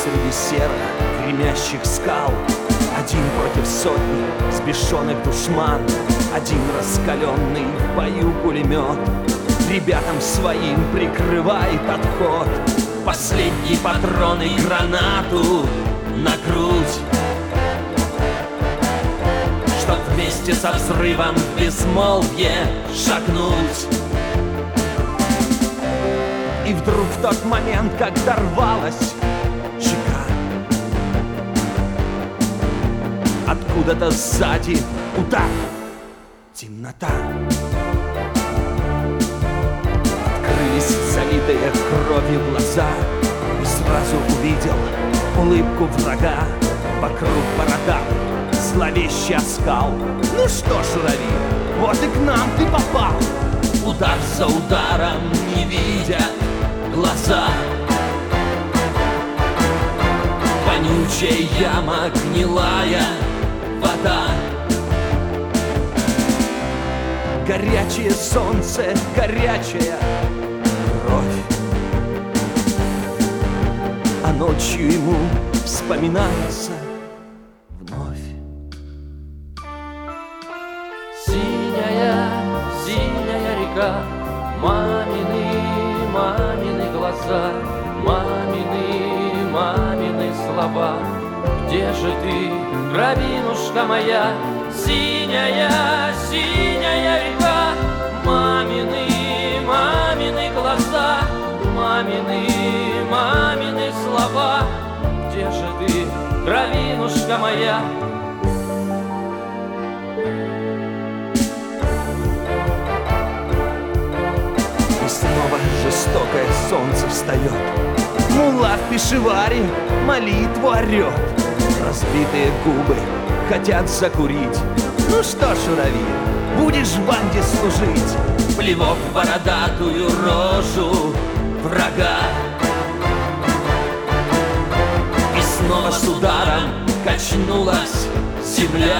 среди серых гремящих скал. Один против сотни сбешенных душман, один раскаленный в бою пулемет. Ребятам своим прикрывает отход. Последний патрон и гранату на грудь, чтоб вместе со взрывом в безмолвие шагнуть. И вдруг в тот момент, когда рвалась щека, откуда-то сзади удар, темнота. Открылись залитые кровью глаза, и сразу увидел улыбку врага. Вокруг борода, зловещий оскал. Ну что, Шуравин, вот и к нам ты попал. Удар за ударом не видят глаза. Вонючая яма, гнилая вода. Горячее солнце, горячая кровь. А ночью ему вспоминается вновь. Синяя, синяя река, мамины глаза, мамины слова. Где же ты, кровинушка моя? Синяя, синяя река, мамины глаза, мамины слова. Где же ты, кровинушка моя? И снова жестокое солнце встает. Мулла в пешеваре молитву орет. Разбитые губы хотят закурить. Ну что, Шуравин, будешь в банде служить? Плевок в бородатую рожу врага. И снова с ударом качнулась земля.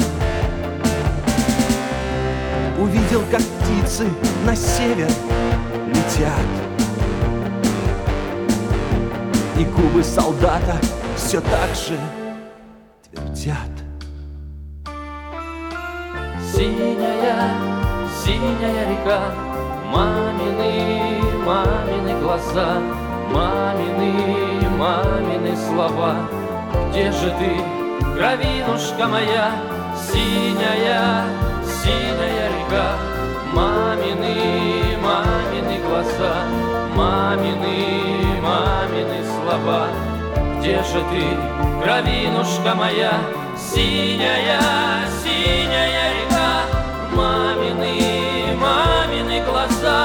Увидел, как птицы на север летят, и губы солдата все так же твердят. Синяя, синяя река, мамины глаза, мамины слова. Где же ты, кровинушка моя? Синяя, синяя река, мамины глаза, мамины слова. Где же ты, кровинушка моя? Синяя, синяя река, мамины глаза,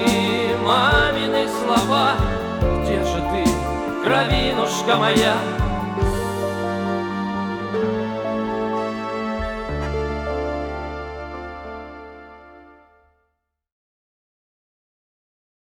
мамины слова. Где же ты, кровинушка моя?